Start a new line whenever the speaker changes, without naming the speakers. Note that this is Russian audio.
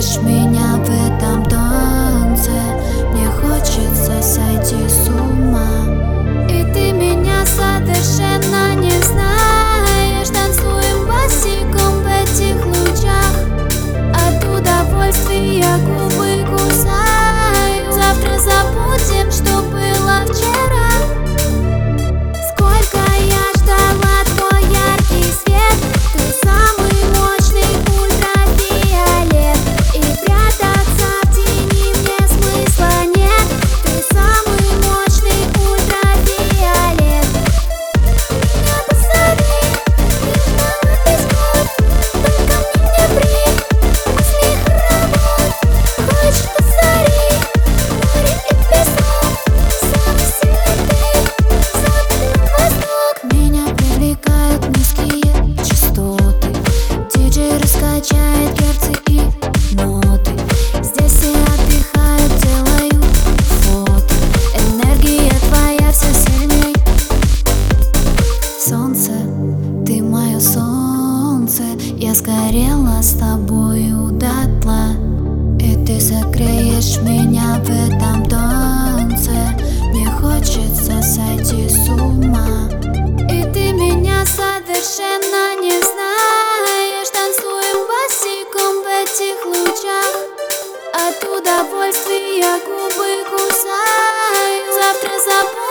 согреешь меня в этом танце. Мне хочется сойти с ума, и ты меня совершенно не знаешь. Танцуем босиком в этих лучах, от удовольствия губы кусаю. Завтра забудем, что было вчера. Сколько я ждала твой яркий свет, ты самый мощный ультрафиолет, и прятаться в тени мне смысла нет. Ты самый мощный ультрафиолет. Меня посади, и весь год, только мне при мысли хоровод. Хочешь посади, море и песок, самый сильный ты, запад и восток. Меня привлекают низкие частоты, диджей раскачает герцы и ноты. Здесь все отдыхают, делают фото, энергия твоя все сильней. Солнце, ты мое солнце, я сгорела с тобою дотла, и ты согреешь меня в этом танце. Мне хочется сойти с ума, и ты меня совершенно не знаешь. Танцуем босиком в этих лучах, от удовольствия губы кусаю. Завтра забудем.